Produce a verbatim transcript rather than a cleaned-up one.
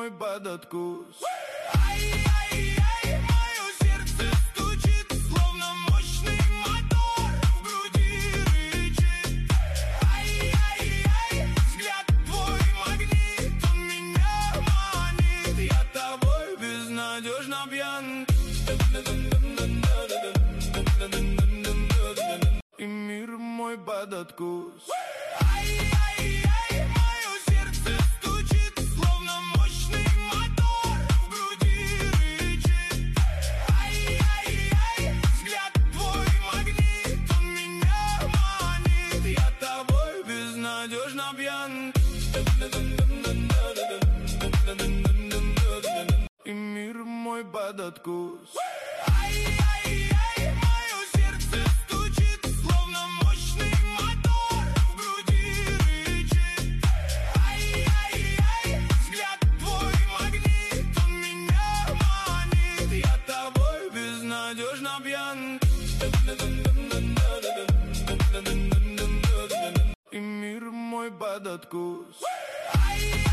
мой под откус. Ай-яй-яй, мое сердце стучит, словно мощный мотор в груди рычит. Ай-яй-яй, взгляд твой магнит, он меня манит. Я тобой безнадежно пьян, и мир мой под откус. Ай-яй-яй, мое сердце стучит, словно мощный мотор в груди рычит. Ай-яй-яй, взгляд твой магнит, он меня манит. Я тобой безнадежно пьян, и мир мой под откус. Ай-яй-яй, мое сердце стучит, словно мощный мотор в груди рычит. Ай-яй-яй, взгляд твой магнит, он меня манит. Я тобой безнадежно пьян, и мир мой под откус. Ай-яй-яй.